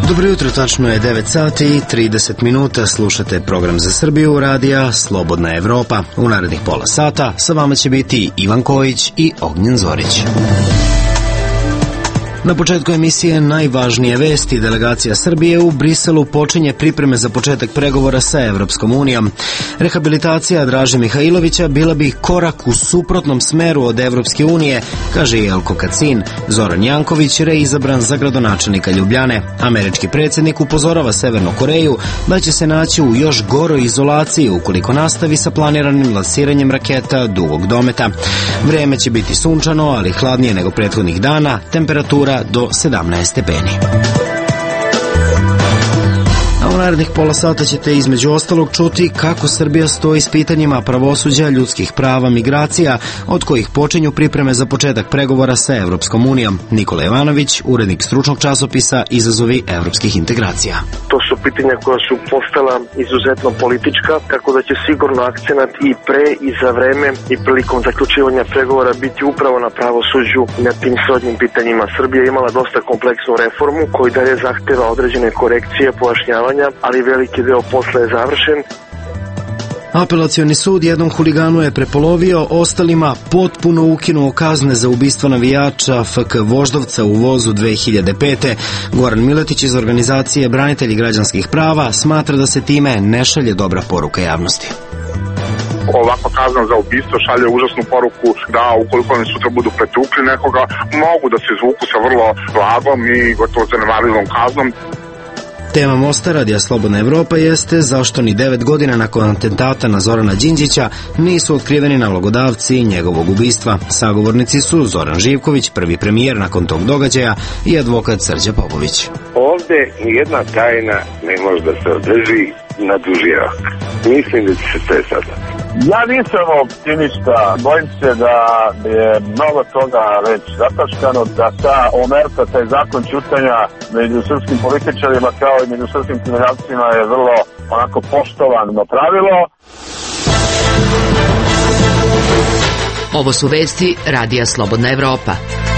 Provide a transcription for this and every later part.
Dobro jutro, tačno je 9 sati i 30 minuta, slušate program za Srbiju radija Slobodna Evropa. U narednih pola sata sa vama će biti Ivan Kojić i Ognjen Zorić. Na početku emisije najvažnije vesti. Delegacija Srbije u Briselu počinje pripreme za početak pregovora sa Evropskom unijom. Rehabilitacija Draže Mihajlovića bila bi korak u suprotnom smeru od Evropske unije, kaže Jelko Kacin. Zoran Janković reizabran za gradonačelnika Ljubljane. Američki predsjednik upozorava Severnu Koreju da će se naći u još goroj izolaciji ukoliko nastavi sa planiranim lansiranjem raketa dugog dometa. Vreme će biti sunčano, ali hladnije nego prethodnih dana, temperatura do 17 stepeni. A u narednih pola sata ćete između ostalog čuti kako Srbija stoji s pitanjima pravosuđa, ljudskih prava, migracija, od kojih počinju pripreme za početak pregovora sa Evropskom unijom. Nikola Jovanović, urednik stručnog časopisa Izazovi evropskih integracija. To su pitanja koja su postala izuzetno politička, tako da će sigurno akcenat i pre i za vreme i prilikom zaključivanja pregovora biti upravo na pravosuđu i na tim srodnim pitanjima. Srbija je imala dosta kompleksnu reformu koji dalje zahteva određene korekcije, pojašnjavanja, ali veliki deo posla je završen. Apelacioni sud jednom huliganu je prepolovio, ostalima potpuno ukinuo kazne za ubistvo navijača FK Voždovca u Vozu 2005. Goran Miletić iz organizacije Branitelji građanskih prava smatra da se time ne šalje dobra poruka javnosti. Ovakva kazna za ubistvo šalje užasnu poruku da ukoliko oni sutra budu pretukli nekoga, mogu da se izvuku sa vrlo blagom i gotovo zanemarivom kaznom. Tema mosta radija Slobodna Evropa jeste zašto ni 9 godina nakon atentata na Zorana Đinđića nisu otkriveni nalogodavci njegovog ubistva. Sagovornici su Zoran Živković, prvi premijer nakon tog događaja, i advokat Srđa Popović. Ovde nijedna tajna ne može da se održi na duži rok. Mislim da će se to sada. Ja nisam optimista, bojim se da je mnogo toga već zataškano, da ta omerta, taj zakon ćutanja među srpskim političarima kao i među srpskim kriminalcima je vrlo onako poštovano pravilo. Ovo su vesti radija Slobodna Evropa.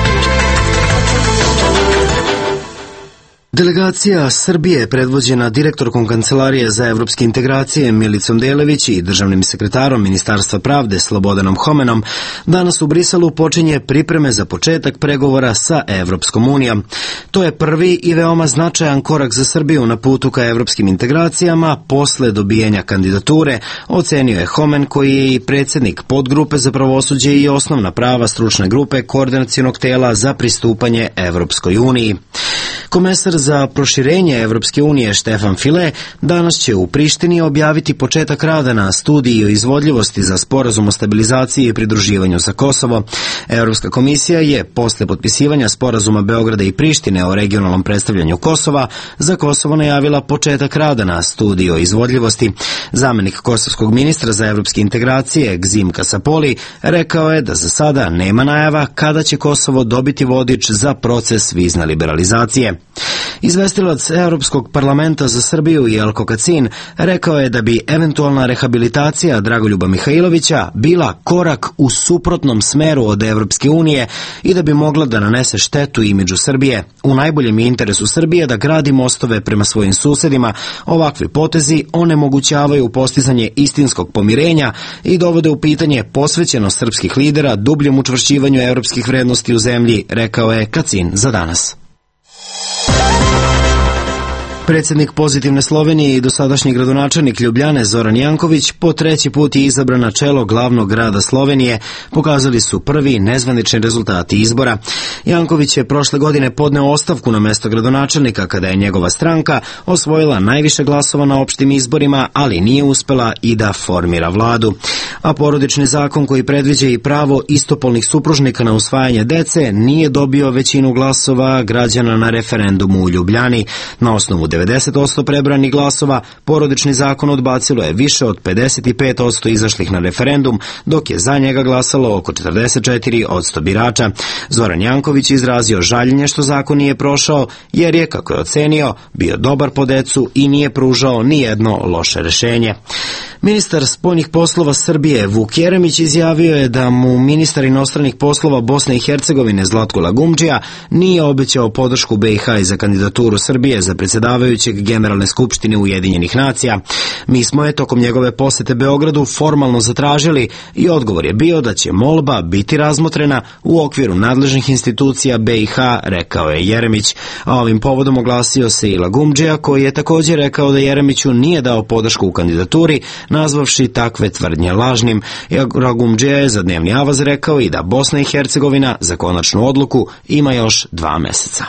Delegacija Srbije, predvođena direktorkom Kancelarije za evropske integracije Milicom Delević i državnim sekretarom Ministarstva pravde Slobodanom Homenom, danas u Briselu počinje pripreme za početak pregovora sa Evropskom unijom. To je prvi i veoma značajan korak za Srbiju na putu ka evropskim integracijama posle dobijanja kandidature, ocenio je Homen, koji je i predsjednik podgrupe za pravosuđe i osnovna prava stručne grupe koordinacionog tela za pristupanje Evropskoj uniji. Komesar za proširenje Evropske unije Štefan File danas će u Prištini objaviti početak rada na studiji o izvodljivosti za sporazum o stabilizaciji i pridruživanju sa Kosovo. Evropska komisija je posle potpisivanja sporazuma Beograda i Prištine o regionalnom predstavljanju Kosova za Kosovo najavila početak rada na studiji o izvodljivosti. Zamenik kosovskog ministra za evropske integracije Gzim Kasapoli rekao je da za sada nema najava kada će Kosovo dobiti vodič za proces vizne liberalizacije. Izvestilac Europskog parlamenta za Srbiju Jelko Kacin rekao je da bi eventualna rehabilitacija Dragoljuba Mihajlovića bila korak u suprotnom smeru od Evropske unije i da bi mogla da nanese štetu imidžu Srbije. U najboljem interesu Srbije da gradi mostove prema svojim susedima, ovakvi potezi onemogućavaju postizanje istinskog pomirenja i dovode u pitanje posvećenost srpskih lidera dubljem učvršćivanju evropskih vrednosti u zemlji, rekao je Kacin za danas. Predsjednik Pozitivne Slovenije i dosadašnji gradonačelnik Ljubljane Zoran Janković po treći put je izabran na čelo glavnog grada Slovenije, pokazali su prvi nezvanični rezultati izbora. Janković je prošle godine podneo ostavku na mesto gradonačelnika kada je njegova stranka osvojila najviše glasova na opštim izborima, ali nije uspela i da formira vladu. A porodični zakon koji predviđa i pravo istopolnih supružnika na usvajanje dece nije dobio većinu glasova građana na referendumu u Ljubljani. Na osnovu 90% prebranih glasova, porodični zakon odbacilo je više od 55% izašlih na referendum, dok je za njega glasalo oko 44% birača. Zoran Janković izrazio žaljenje što zakon nije prošao, jer je, kako je ocenio, bio dobar po decu i nije pružao ni jedno loše rešenje. Ministar spoljnih poslova Srbije Vuk Jeremić izjavio je da mu ministar inostranih poslova Bosne i Hercegovine Zlatko Lagumdžija nije obećao podršku BiH i za kandidaturu Srbije za predsjedavajućeg Generalne skupštine Ujedinjenih nacija. Mi smo je tokom njegove posete Beogradu formalno zatražili i odgovor je bio da će molba biti razmotrena u okviru nadležnih institucija BiH, rekao je Jeremić. A ovim povodom oglasio se i Lagumdžija, koji je također rekao da Jeremiću nije dao podršku u kandidaturi, nazvavši takve tvrdnje lažnim. Lagumdžija je za Dnevni avaz rekao i da Bosna i Hercegovina za konačnu odluku ima još 2 meseca.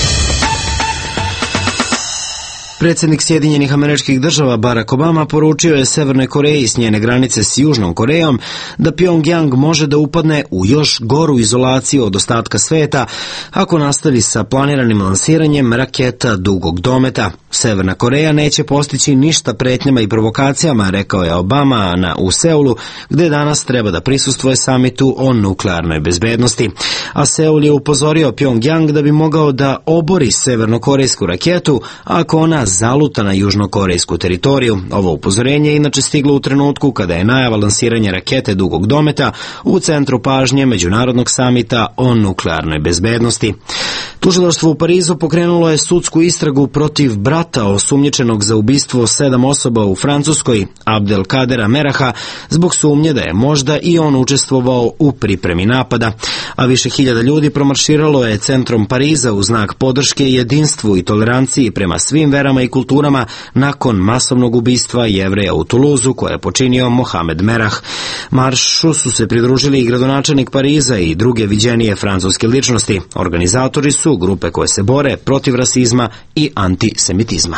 Predsjednik Sjedinjenih Američkih Država Barack Obama poručio je Severnoj Koreji s njene granice s Južnom Korejom da Pyongyang može da upadne u još goru izolaciju od ostatka sveta ako nastavi sa planiranim lansiranjem raketa dugog dometa. Severna Koreja neće postići ništa pretnjama i provokacijama, rekao je Obama u Seulu, gde danas treba da prisustvuje samitu o nuklearnoj bezbednosti. A Seul je upozorio Pyongyang da bi mogao da obori severnokorejsku raketu ako ona zaluta na južnokorejsku teritoriju. Ovo upozorenje je inače stiglo u trenutku kada je najava lansiranja rakete dugog dometa u centru pažnje Međunarodnog samita o nuklearnoj bezbednosti. Tužilaštvo u Parizu pokrenulo je sudsku istragu protiv brata osumnjičenog za ubistvo 7 osoba u Francuskoj, Abdelkadera Meraha, zbog sumnje da je možda i on učestvovao u pripremi napada. A više hiljada ljudi promarširalo je centrom Pariza u znak podrške jedinstvu i toleranciji prema svim verama i kulturama nakon masovnog ubistva Jevreja u Tuluzu koje je počinio Mohamed Merah. Maršu su se pridružili i gradonačelnik Pariza i druge viđenije francuske ličnosti. Organizatori su grupe koje se bore protiv rasizma i antisemitizma.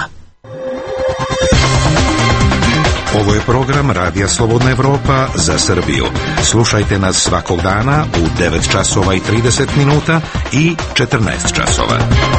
Ovo je program Radija Slobodna Evropa za Srbiju. Slušajte nas svakog dana u 9 časova i 30 minuta i 14 časova.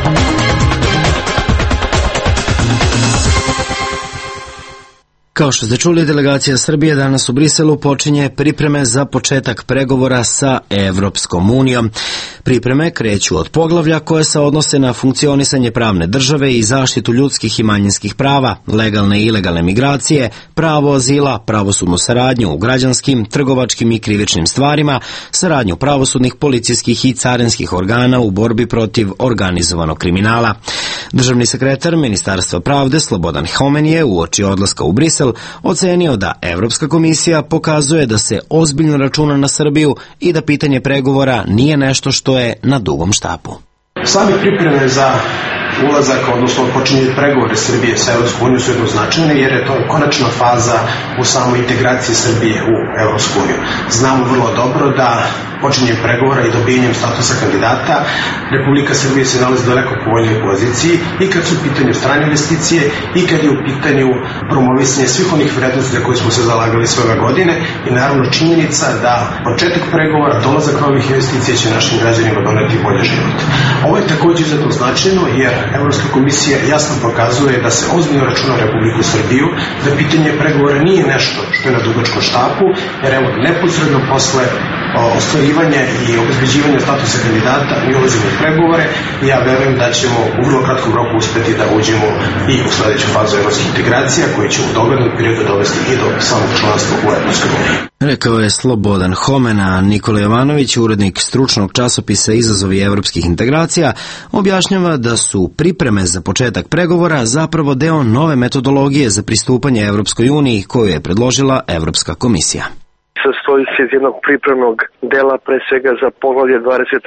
Kao što ste čuli, delegacija Srbije danas u Briselu počinje pripreme za početak pregovora sa Evropskom unijom. Pripreme kreću od poglavlja koje se odnose na funkcionisanje pravne države i zaštitu ljudskih i manjinskih prava, legalne i ilegalne migracije, pravo azila, pravosudnu saradnju u građanskim, trgovačkim i krivičnim stvarima, saradnju pravosudnih, policijskih i carinskih organa u borbi protiv organizovanog kriminala. Državni sekretar Ministarstva pravde Slobodan Homen je uoči odlaska u Brisel ocenio da Evropska komisija pokazuje da se ozbiljno računa na Srbiju i da pitanje pregovora nije nešto što je na dugom štapu. Same pripreme za ulazak, odnosno počinje pregovore Srbije sa Evropskom unijom su jednoznačajne jer je to konačna faza u samoj integraciji Srbije u Evropsku uniju. Znamo vrlo dobro da počinjem pregovora i dobijanjem statusa kandidata Republika Srbije se nalazi daleko povoljnoj poziciji i kad su u pitanju strane investicije i kad je u pitanju promovisanje svih onih vrednosti za koje smo se zalagali sve ove godine i naravno činjenica da početak pregovora, dolazak novih investicija će našim građanima doneti bolje život. Ovo je također izuzetno značajno jer Evropska komisija jasno pokazuje da se ozbiljno računa Republiku Srbiju, da pitanje pregovora nije nešto što je na dugačkom štapu, jer evo neposredno posle ostvarivanja i obezbeđivanja statusa kandidata mi ulazimo u pregovore i ja verujem da ćemo u vrlo kratkom roku uspeti da uđemo i u sledeću fazu evropskih integracija koji će u doglednom periodu dovesti i do samog članstva u Evropskoj uniji. Rekao je Slobodan Homen, a Nikola Jovanović, urednik stručnog časopisa Izazovi evropskih integracija, objašnjava da su pripreme za početak pregovora zapravo deo nove metodologije za pristupanje Evropskoj uniji koju je predložila Evropska komisija. Sastoji se iz jednog pripremnog dela, pre svega za poglavlje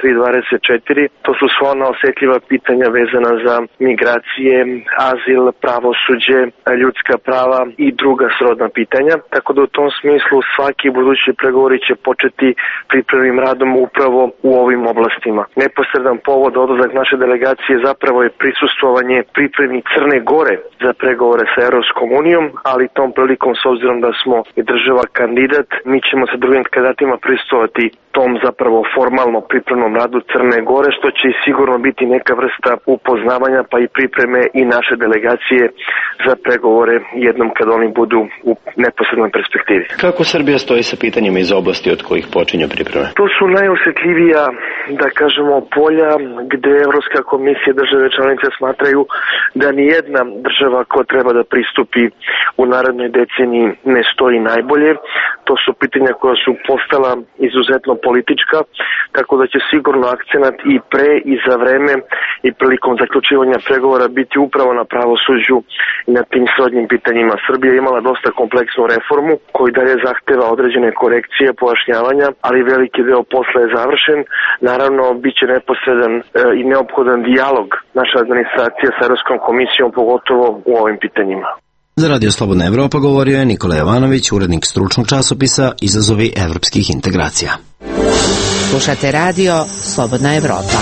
23-24. To su sva ona osetljiva pitanja vezana za migracije, azil, pravosuđe, ljudska prava i druga srodna pitanja. Tako da u tom smislu svaki budući pregovori će početi pripremnim radom upravo u ovim oblastima. Neposredan povod odlazak naše delegacije zapravo je prisustvovanje pripremi Crne Gore za pregovore sa Evropskom unijom, ali tom prilikom, s obzirom da smo i država kandidat, mi mi ćemo sa drugim kandidatima prisustvovati tom zapravo formalno pripremnom radu Crne Gore, što će sigurno biti neka vrsta upoznavanja pa i pripreme i naše delegacije za pregovore jednom kad oni budu u neposrednoj perspektivi. Kako Srbija stoji sa pitanjima iz oblasti od kojih počinju pripreme? To su najosjetljivija, da kažemo, polja gde Evropska komisija i države članice smatraju da ni jedna država ko treba da pristupi u narednoj deceniji ne stoji najbolje. To su pitanja koja su postala izuzetno politička, tako da će sigurno akcenat i pre i za vreme i prilikom zaključivanja pregovora biti upravo na pravosuđu i na tim srodnim pitanjima. Srbija je imala dosta kompleksnu reformu koji dalje zahteva određene korekcije, pojašnjavanja, ali veliki deo posla je završen. Naravno, bit će neposredan i neophodan dijalog naše administracije sa Evropskom komisijom, pogotovo u ovim pitanjima. Za Radio Slobodna Evropa govorio je Nikola Jovanović, urednik stručnog časopisa Izazovi evropskih integracija. Slušate Radio Slobodna Evropa.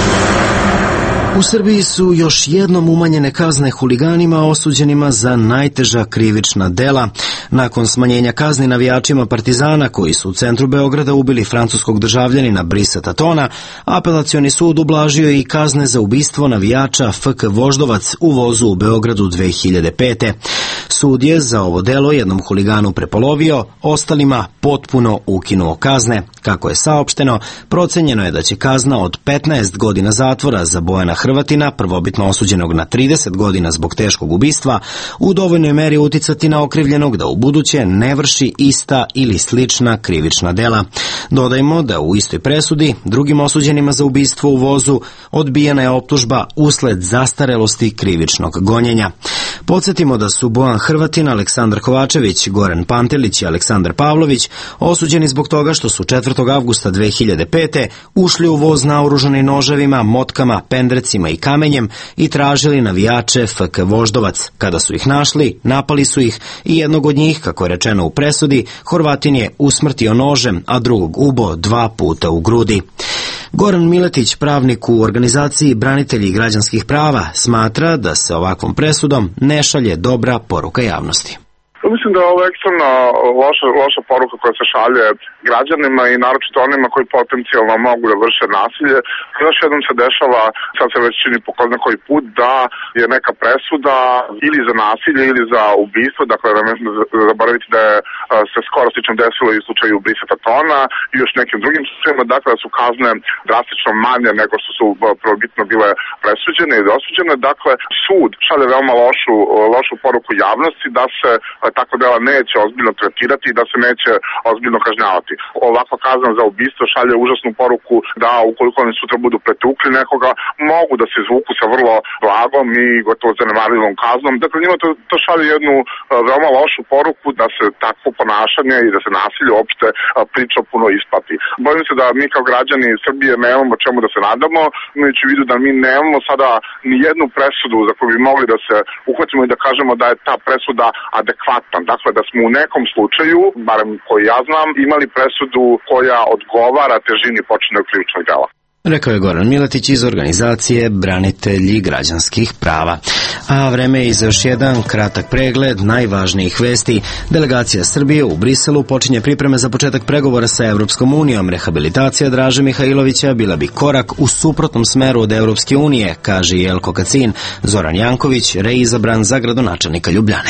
U Srbiji su još jednom umanjene kazne huliganima osuđenima za najteža krivična dela. Nakon smanjenja kazni navijačima Partizana koji su u centru Beograda ubili francuskog državljanina Brisa Tatona, apelacioni sud ublažio je i kazne za ubistvo navijača FK Voždovac u vozu u Beogradu 2005. Sud je za ovo delo jednom huliganu prepolovio, ostalima potpuno ukinuo kazne. Kako je saopšteno, procenjeno je da će kazna od 15 godina zatvora za Bojana Hrvatina, prvobitno osuđenog na 30 godina zbog teškog ubistva, u dovoljnoj meri uticati na okrivljenog da u buduće ne vrši ista ili slična krivična dela. Dodajmo da u istoj presudi drugim osuđenima za ubistvo u vozu odbijena je optužba usled zastarelosti krivičnog gonjenja. Podsjetimo da su Bojan Hrvatin, Aleksandar Kovačević, Goran Pantelić i Aleksandar Pavlović osuđeni zbog toga što su 4. avgusta 2005. ušli u voz naoružani noževima, motkama, pendrecima i kamenjem i tražili navijače FK Voždovac. Kada su ih našli, napali su ih i jednog od njih, kako je rečeno u presudi, Horvatin je usmrtio nožem, a drugog ubo 2 puta u grudi. Goran Miletić, pravnik u organizaciji Branitelji građanskih prava, smatra da se ovakvom presudom ne šalje dobra poruka javnosti. Mislim da je ovo ekstremno loša poruka koja se šalje građanima i naročito onima koji potencijalno mogu da vrše nasilje. Još jednom se dešava, sad se već čini po ko zna koji put, da je neka presuda ili za nasilje ili za ubistvo, dakle da ne zaboraviti da je se skoro slično desilo i u slučaju Brisa Tatona i još nekim drugim slučajima, dakle da su kazne drastično manje nego što su prvobitno bile presuđene i dosuđene. Dakle, sud šalje veoma lošu poruku javnosti da se takva dela neće ozbiljno tretirati i da se neće ozbiljno kažnjavati. Ovakva kazna za ubistvo šalje užasnu poruku da ukoliko oni sutra budu pretukli nekoga, mogu da se izvuku sa vrlo blagom i gotovo zanemarivom kaznom. Dakle, njima to šalje jednu veoma lošu poruku da se takvo ponašanje i da se nasilje uopšte priča puno isplati. Bojim se da mi kao građani Srbije nemamo čemu da se nadamo, imajući u vidu da mi nemamo sada ni jednu presudu za koju bi mogli da se uhvatimo i da kažemo da je ta presuda adekvatna. Dakle, da smo u nekom slučaju, barem koji ja znam, imali presudu koja odgovara težini počinjenog krivičnog dela. Rekao je Goran Miletić iz organizacije Branitelji građanskih prava. A vreme je za još jedan kratak pregled najvažnijih vesti. Delegacija Srbije u Briselu počinje pripreme za početak pregovora sa Evropskom unijom. Rehabilitacija Draže Mihajlovića bila bi korak u suprotnom smeru od Evropske unije, kaže Jelko Kacin. Zoran Janković, reizabran za gradonačelnika Ljubljane.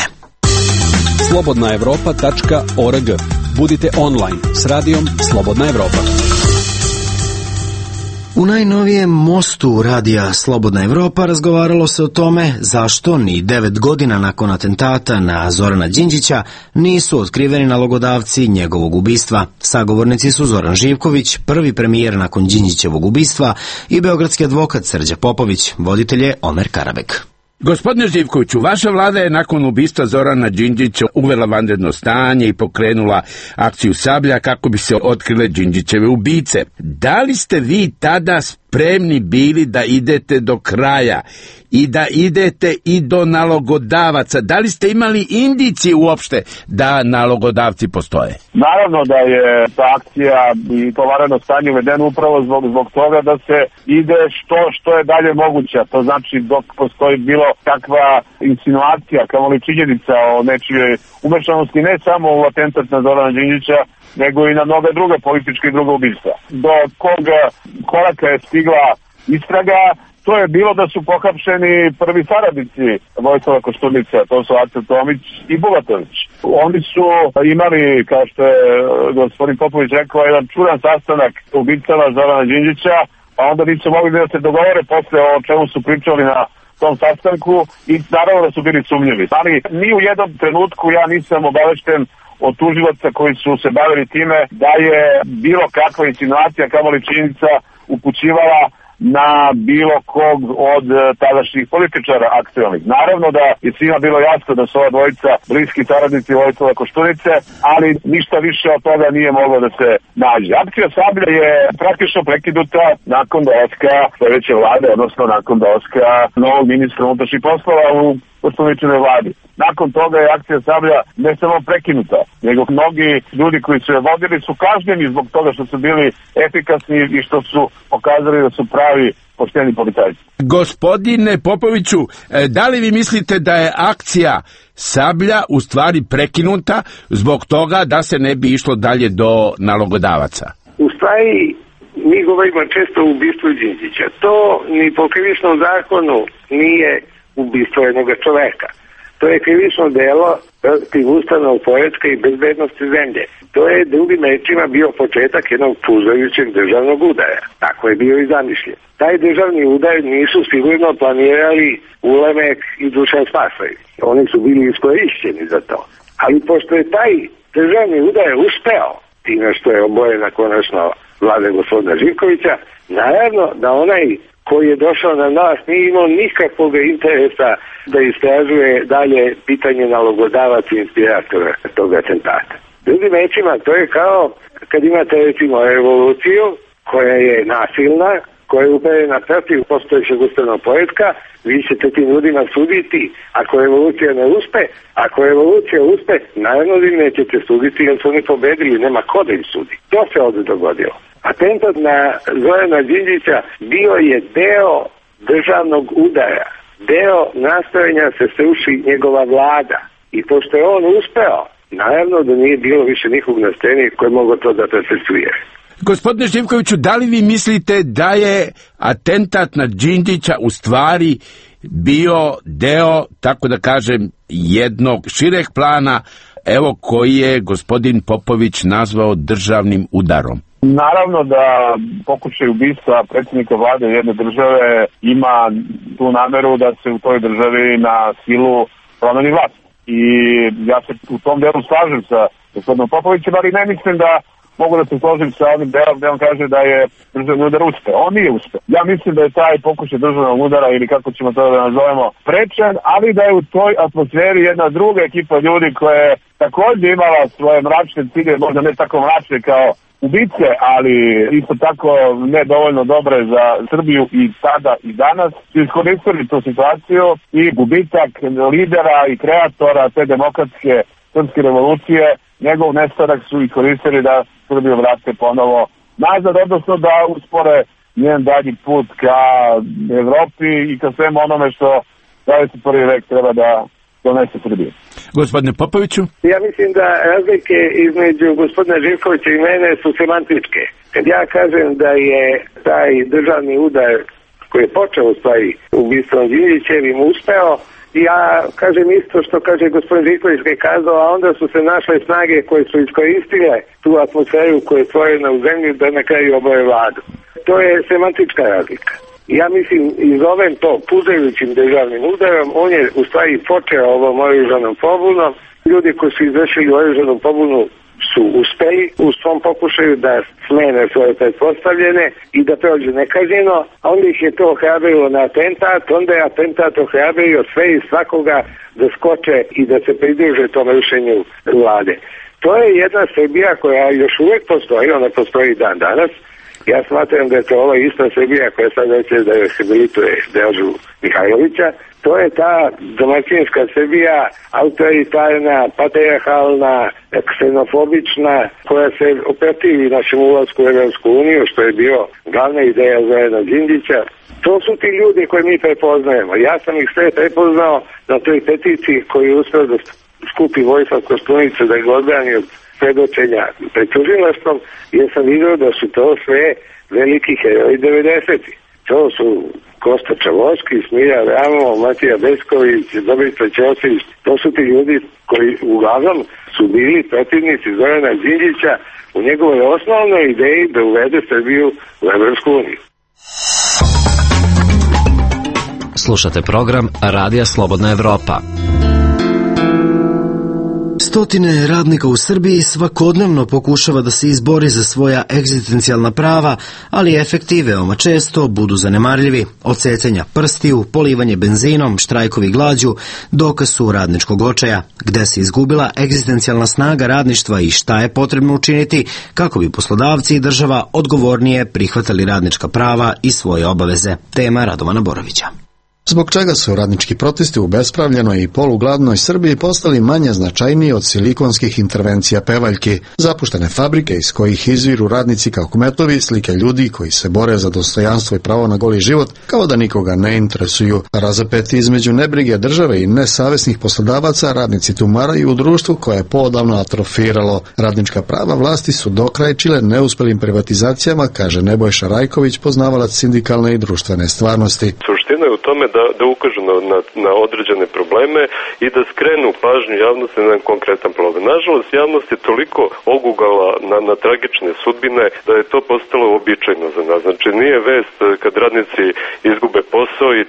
slobodnaevropa.org. Budite online s radijom Slobodna Evropa. U najnovijem mostu radija Slobodna Evropa razgovaralo se o tome zašto ni 9 godina nakon atentata na Zorana Đinđića nisu otkriveni nalogodavci njegovog ubistva. Sagovornici su Zoran Živković, prvi premijer nakon Đinđićevog ubistva, i beogradski advokat Srđa Popović, voditelj je Omer Karabek. Gospodine Živkoviću, vaša vlada je nakon ubistva Zorana Đinđića uvela vanredno stanje i pokrenula akciju Sablja kako bi se otkrile Đinđićeve ubice. Da li ste vi tada spremni bili da idete do kraja i da idete i do nalogodavaca? Da li ste imali indicije uopšte da nalogodavci postoje? Naravno da je ta akcija i to vanredno stanje uvedeno upravo zbog toga da se ide što je dalje moguće. To znači dok postoji bilo kakva insinuacija, kamoli činjenica o nečijoj umešanosti ne samo u atentat na Zorana Đinđića, nego i na mnoga druga politička i druga ubistva. Do kog koraka je stigla istraga, to je bilo da su pohapšeni prvi saradnici Vojislava Koštunice, to su Aca Tomić i Bulatović. Oni su imali, kao što je gospodin Popović rekao, jedan čudan sastanak s ubicama Zorana Đinđića, pa onda nisu mogli da se dogovore posle o čemu su pričali na tom sastanku i naravno da su bili sumnjivi. Ali ni u jednom trenutku ja nisam obavešten od tužilaca koji su se bavili time da je bilo kakva insinuacija, kamoli činjenica upućivala na bilo kog od tadašnjih političara aktualnih. Naravno da je svima bilo jasno da su ova dvojica bliski saradnici Vojislava Koštunice, ali ništa više od toga nije moglo da se nađe. Akcija Sablja je praktično prekinuta nakon dolaska sledeće vlade, odnosno nakon dolaska novog ministra unutrašnjih poslova u Koštuničinoj vladi. Nakon toga je akcija Sablja ne samo prekinuta, nego mnogi ljudi koji su je vodili su kažnjeni zbog toga što su bili efikasni i što su pokazali da su pravi pošteni policajci. Gospodine Popoviću, da li vi mislite da je akcija Sablja u stvari prekinuta zbog toga da se ne bi išlo dalje do nalogodavaca? U stvari, mi govorimo često o ubistvu Đinđića. To ni po krivičnom zakonu nije ubistvo jednog čoveka. To je krivično delo protiv ustavnog poretka i bezbednosti zemlje. To je drugim rečima bio početak jednog puzajućeg državnog udara. Tako je bio i zamišljen. Taj državni udar nisu sigurno planirali Ulemek i Dušan Spasojević. Oni su bili iskorišćeni za to. Ali pošto je taj državni udar uspeo, time što je oborena konačno vlada gospodina Živkovića, naravno da onaj koji je došao na nas nije imao nikakvog interesa da istražuje dalje pitanje nalogodavaca i inspiratora tog atentata. Drugim rečima, to je kao kad imate recimo revoluciju koja je nasilna, koja je uperena protiv postojećeg ustavnog poretka, vi ćete tim ljudima suditi ako revolucija ne uspe. Ako revolucija uspe, naravno vi nećete suditi jer su oni pobedili, nema ko da im sudi. To se ovdje dogodilo. Atentat na Zorana Đinđića bio je deo državnog udara, deo nastojanja se sruši njegova vlada. I pošto je on uspeo, naravno da nije bilo više nikog na sceni koji mogo to da procesuira. Gospodine Živkoviću, da li vi mislite da je atentat na Đinđića u stvari bio deo, tako da kažem, jednog šireg plana, evo koji je gospodin Popović nazvao državnim udarom? Naravno da pokušaj ubistva predsjednika vlade jedne države ima tu nameru da se u toj državi na silu promeni vlast. I ja se u tom delu slažem sa gospodinom Popovićem, ali ne mislim da mogu da se složim sa onim delom gde on kaže da je državni udar uspeo. On nije uspeo. Ja mislim da je taj pokušaj državnog udara, ili kako ćemo to da nazovemo, prečan, ali da je u toj atmosferi jedna druga ekipa ljudi koja je također imala svoje mračne cilje, možda ne tako mračne kao ubice, ali isto tako ne dovoljno dobre za Srbiju i tada i danas, su iskoristili tu situaciju i gubitak lidera i kreatora te demokratske srpske revolucije, njegov nestanak su iskoristili da Srbiju vrate ponovo nazad, odnosno da uspore njen dalji put ka Evropi i ka svemu onome što 21. vek treba da donese Srbije. Gospodine Popoviću? Ja mislim da razlike između gospodina Živkovića i mene su semantičke. Kad ja kažem da je taj državni udar koji je počeo u stvari ubistvom Đinđićevim uspeo, ja kažem isto što kaže gospodin Živković je kazao, a onda su se našle snage koje su iskoristile tu atmosferu koja je stvorena u zemlji da na kraju oboje vladu. To je semantička razlika. Ja mislim, i zovem to puzajućim državnim udarom, on je u stvari počeo ovom oružanom pobunom. Ljudi koji su izvršili oružanom pobunu su uspeli u svom pokušaju da smene svoje pretpostavljene i da prođe nekažnjeno, a onda ih je to ohrabrilo na atentat, onda je atentat ohrabrio sve i svakoga da skoče i da se pridruže tom rušenju vlade. To je jedna Srbija koja još uvek postoji, ona postoji dan danas. Ja smatram da je to ova ista Srbija koja sad reče da je rehabilituje Dežu Mihajlovića. To je ta domaćinska Srbija, autoritarna, patrijarhalna, ksenofobična, koja se oprotivi našem ulasku u Evropsku uniju, što je bio glavna ideja Zorana Đinđića. To su ti ljudi koje mi prepoznajemo. Ja sam ih sve prepoznao na toj peticiji koju je uspeo da skupi Vojislav Koštunica da ga odbrani od svedočenja pred tužilaštvom, jer sam vidio da su to sve veliki heroji 90-ih. To su Kosta Čavoski, Smilja Ramo, Matija Besković, Dobrica Ćosić. To su ti ljudi koji uglavnom su bili protivnici Zorana Đinđića u njegovoj osnovnoj ideji da uvede Srbiju u Evropsku uniju. Slušate program Radija Slobodna Evropa. Stotine radnika u Srbiji svakodnevno pokušava da se izbori za svoja egzistencijalna prava, ali efekti veoma često budu zanemarljivi. Odsecanja prstiju, polivanje benzinom, štrajkovi glađu, dokaz su radničkog očaja. Gde se izgubila egzistencijalna snaga radništva i šta je potrebno učiniti kako bi poslodavci i država odgovornije prihvatali radnička prava i svoje obaveze. Tema Radovana Borovića. Zbog čega su radnički protesti u bespravljenoj i polugladnoj Srbiji postali manje značajniji od silikonskih intervencija pevaljki, zapuštene fabrike iz kojih izviru radnici kao kmetovi, slike ljudi koji se bore za dostojanstvo i pravo na goli život, kao da nikoga ne interesuju. Razapeti između nebrige države i nesavesnih poslodavaca, radnici tumaraju u društvu koje je poodavno atrofiralo. Radnička prava vlasti su dokrajčile neuspelim privatizacijama, kaže Nebojša Rajković, poznavalac sindikalne i društvene stvarnosti. Suština je u tome da ukažu na određene probleme i da skrenu pažnju javnosti na konkretan problem. Nažalost, javnost je toliko ogugala na tragične sudbine da je to postalo uobičajeno za nas. Znači, nije vest kad radnici izgube posao i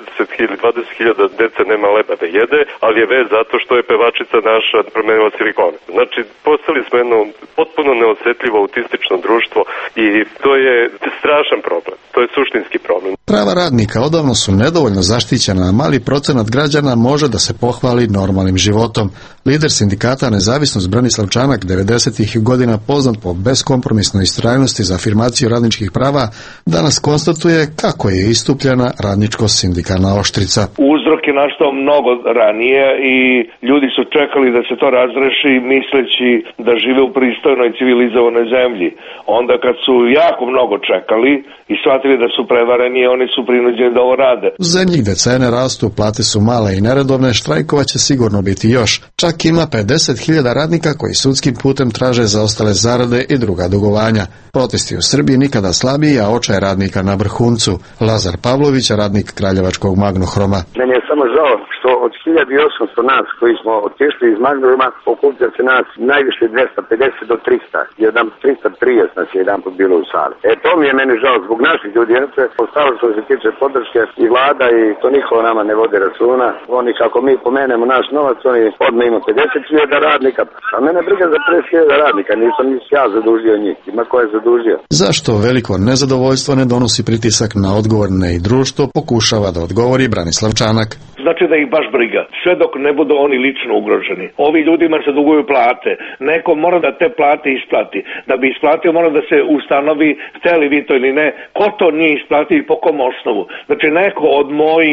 20.000 dece nema leba da jede, ali je vest zato što je pevačica naša promenila silikone. Znači, postali smo jedno potpuno neosjetljivo autistično društvo i to je strašan problem. To je suštinski problem. Prava radnika odavno su nedovoljno zaštićena, a mali procenat građana može da se pohvali normalnim životom. Lider sindikata Nezavisnost Branislav Čanak, 90-ih godina poznat po beskompromisnoj istrajnosti za afirmaciju radničkih prava, danas konstatuje kako je istupljena radničko-sindikalna oštrica. Uzrok je nastao mnogo ranije i ljudi su čekali da se to razreši misleći da žive u pristojnoj civilizovanoj zemlji. Onda kad su jako mnogo čekali i shvatili da su prevareni, oni su prinuđeni da ovo rade. U zemlji gde cene rastu, plate su male i neredovne, štrajkova će sigurno biti još. Čak ima 50.000 radnika koji sudskim putem traže zaostale zarade i druga dugovanja. Protesti u Srbiji nikada slabiji, a očaj radnika na vrhuncu. Lazar Pavlović, radnik Kraljevačkog Magnohroma. Meni je samo žao što od 1800 nas koji smo otišli iz Magnohroma okuplja se nas najviše 250 do 300. Jedan 330 nas je jedan put bilo u sali. To mi je meni žao zbog naših ljudi. Ostalo što se tiče podrške i vlada i to niko nama ne vode računa. Oni kako mi pomenemo naš novac, oni odmah ima 50.000 radnika. A mene briga za 50.000 radnika, nisam ja zadužio njih. Ima ko je zadužio. Zašto veliko nezadovoljstvo ne donosi pritisak na odgovorne i društvo, pokušava da odgovori Branislav Čanak. Znači da ih baš briga, sve dok ne budu oni lično ugroženi. Ovi ljudima se duguju plate, neko mora da te plate isplati. Da bi isplatio mora da se ustanovi, hteli vi to ili ne, ko to nije isplatio i po kom osnovu. Znači neko od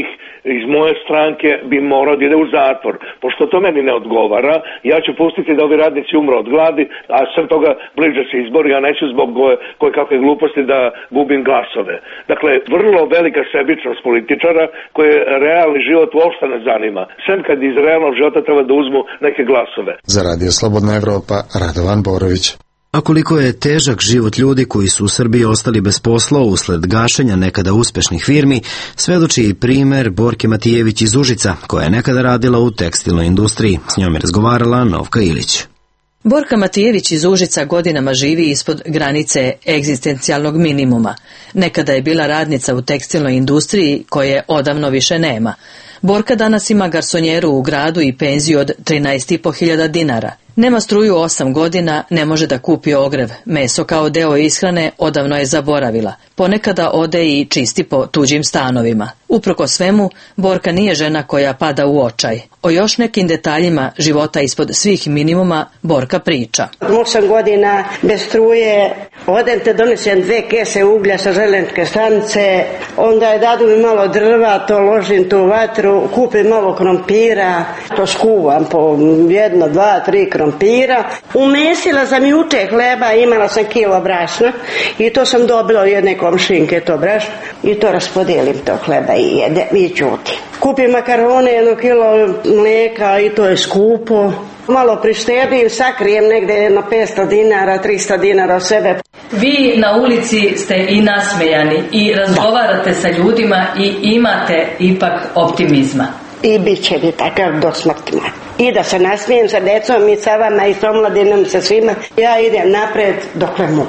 iz moje stranke bi morao da ide u zatvor. Pošto to meni ne odgovara, ja ću pustiti da ovi radnici umru od gladi, a sve toga bliže se izbori, ja neću zbog koje kakve gluposti da gubim glasove. Dakle, vrlo velika sebičnost političara koje realni život uopšte ne zanima. Sem kad iz realnog života treba da uzmu neke glasove. Za Radio Slobodna Evropa, Radovan Borović. A koliko je težak život ljudi koji su u Srbiji ostali bez posla usled gašenja nekada uspešnih firmi, svedoči i primer Borke Matijević iz Užica, koja je nekada radila u tekstilnoj industriji. S njom je razgovarala Novka Ilić. Borka Matijević iz Užica godinama živi ispod granice egzistencijalnog minimuma. Nekada je bila radnica u tekstilnoj industriji koje odavno više nema. Borka danas ima garsonjeru u gradu i penziju od 13.500 dinara. Nema struju 8 godina, ne može da kupi ogrev. Meso kao deo ishrane odavno je zaboravila. Ponekada ode i čisti po tuđim stanovima. Uprkos svemu, Borka nije žena koja pada u očaj. O još nekim detaljima života ispod svih minimuma Borka priča. 8 godina bez struje, odem te donesem 2 kese uglja sa železničke stanice, onda je dadu mi malo drva, to ložim tu vatru, kupim malo krompira, to skuvam po 1, 2, 3 krompira. Umesila sam juče hleba, imala sam kilo brašna i to sam dobila od jedne komšinke to brašno i to raspodelim to hleba i jedem i ćutim. Kupim makarone, 1 kilo mlijeka i to je skupo. Malo prištedim, sakrijem negde na 500 dinara, 300 dinara od sebe. Vi na ulici ste i nasmejani i razgovarate sa ljudima i imate ipak optimizma. I bit će mi takav do smrti. I da se nasmijem sa decom i sa vama i s omladinom, sa svima. Ja idem napred dokle mogu.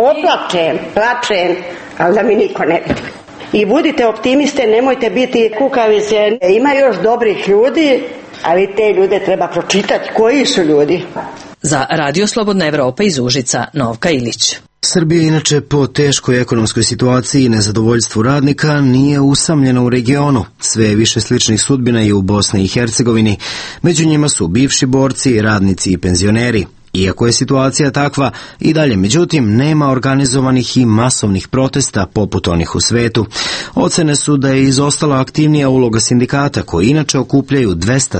Plačem, ali da mi niko ne vidi. I budite optimiste, nemojte biti kukavice. Ima još dobrih ljudi, ali te ljude treba pročitati. Koji su ljudi? Za Radio Slobodna Evropa iz Užica, Novka Ilić. Srbija inače po teškoj ekonomskoj situaciji i nezadovoljstvu radnika nije usamljena u regionu. Sve je više sličnih sudbina i u Bosni i Hercegovini. Među njima su bivši borci, radnici i penzioneri. Iako je situacija takva i dalje, međutim, nema organizovanih i masovnih protesta poput onih u svetu. Ocene su da je izostala aktivnija uloga sindikata koji inače okupljaju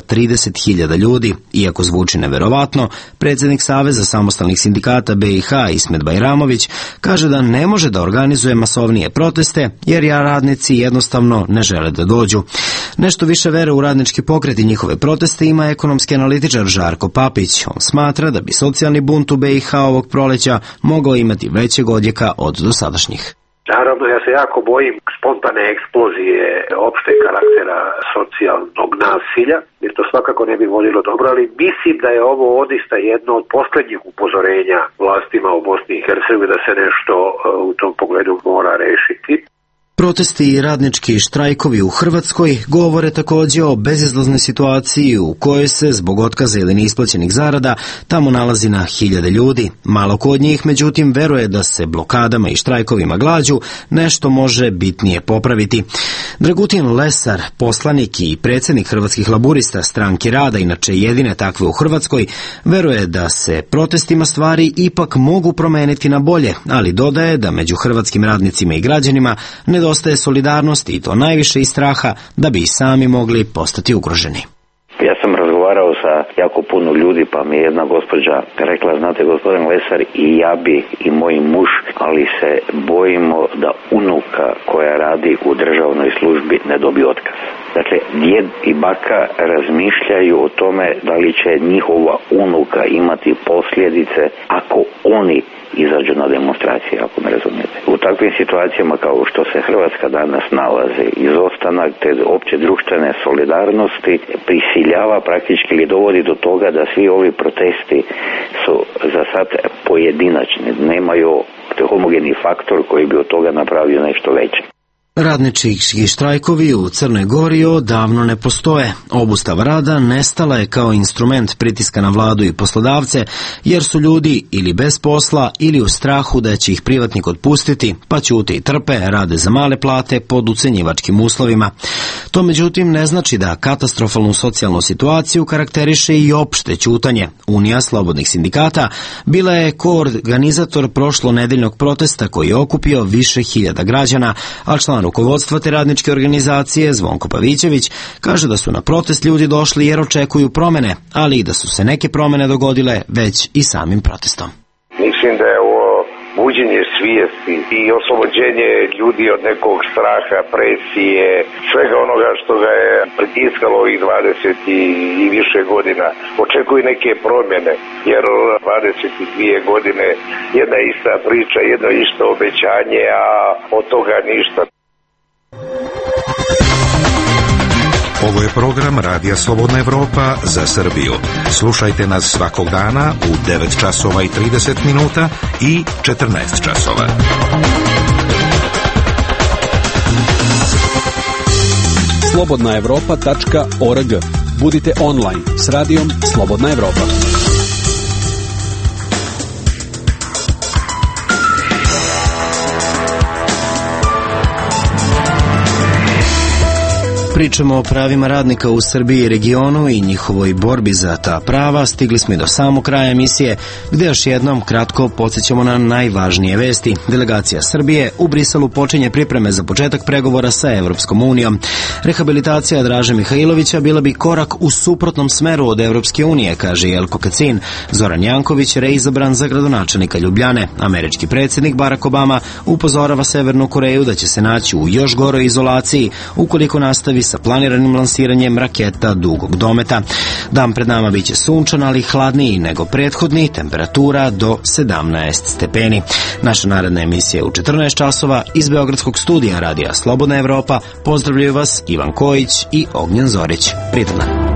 230.000 ljudi. Iako zvuči neverovatno, predsjednik Saveza samostalnih sindikata BiH Ismet Bajramović kaže da ne može da organizuje masovnije proteste jer radnici jednostavno ne žele da dođu. Nešto više vere u radnički pokret i njihove proteste ima ekonomski analitičar Žarko Papić. On smatra da bi socijalni bunt u BiH ovog proleća mogao imati većeg odjeka od dosadašnjih. Naravno, ja se jako bojim spontane eksplozije opšteg karaktera socijalnog nasilja, jer to svakako ne bi vodilo dobro, ali mislim da je ovo odista jedno od posljednjih upozorenja vlastima u Bosni i Hercegovini da se nešto u tom pogledu mora rešiti. Protesti i radnički štrajkovi u Hrvatskoj govore također o bezizlaznoj situaciji u kojoj se zbog otkaza ili neisplaćenih zarada tamo nalazi na hiljade ljudi. Malo ko od njih, međutim, veruje da se blokadama i štrajkovima glađu nešto može bitnije popraviti. Dragutin Lesar, poslanik i predsjednik Hrvatskih laburista Stranke rada, inače jedine takve u Hrvatskoj, veruje da se protestima stvari ipak mogu promeniti na bolje, ali dodaje da među hrvatskim radnicima i građanima nedostaje solidarnosti i to najviše iz straha da bi i sami mogli postati ugroženi. Ja sam razgovarao sa jako puno ljudi, pa mi je jedna gospođa rekla, znate gospodin Lesar, i ja bi i moj muž, ali se bojimo da unuka koja radi u državnoj službi ne dobije otkaz. Dakle, djed i baka razmišljaju o tome da li će njihova unuka imati posljedice ako oni izađu na demonstracije, ako me razumijete. U takvim situacijama kao što se Hrvatska danas nalazi, izostanak te opće društvene solidarnosti prisiljava praktički ili dovodi do toga da svi ovi protesti su za sad pojedinačni, nemaju homogeni faktor koji bi od toga napravio nešto veće. Radnički štrajkovi u Crnoj Gori odavno ne postoje. Obustava rada nestala je kao instrument pritiska na vladu i poslodavce, jer su ljudi ili bez posla ili u strahu da će ih privatnik otpustiti, pa ćute i trpe, rade za male plate pod ucenjivačkim uslovima. To međutim ne znači da katastrofalnu socijalnu situaciju karakteriše i opšte ćutanje. Unija slobodnih sindikata bila je koorganizator prošlonedeljnog protesta koji je okupio više hiljada građana, a član rukovodstva te radničke organizacije Zvonko Pavićević kaže da su na protest ljudi došli jer očekuju promene, ali i da su se neke promene dogodile već i samim protestom. Mislim da je ovo buđenje svijesti i oslobođenje ljudi od nekog straha, presije, svega onoga što ga je pritiskalo ovih 20 i više godina. Očekuju neke promjene, jer 22 godine jedna ista priča, jedno isto obećanje, a od toga ništa. Ovo je program Radija Slobodna Evropa za Srbiju. Slušajte nas svakog dana u 9 časova i 30 minuta i 14 časova. slobodnaevropa.org. Budite online s radijom Slobodna Evropa. Pričamo o pravima radnika u Srbiji i regionu i njihovoj borbi za ta prava. Stigli smo i do samog kraja emisije, gdje još jednom kratko podsjećamo na najvažnije vesti. Delegacija Srbije u Briselu počinje pripreme za početak pregovora sa Evropskom unijom. Rehabilitacija Draže Mihajlovića bila bi korak u suprotnom smeru od Evropske unije, kaže Jelko Kacin. Zoran Janković reizabran za gradonačelnika Ljubljane. Američki predsjednik Barack Obama upozorava Severnu Koreju da će se naći u još goroj izolaciji ukoliko nastavi sa planiranim lansiranjem raketa dugog dometa. Dan pred nama biće sunčan, ali hladniji nego prethodni, temperatura do 17 stepeni. Naša naredna emisija je u 14 časova iz Beogradskog studija Radija Slobodna Evropa. Pozdravljaju vas Ivan Kojić i Ognjen Zorić. Prijatno.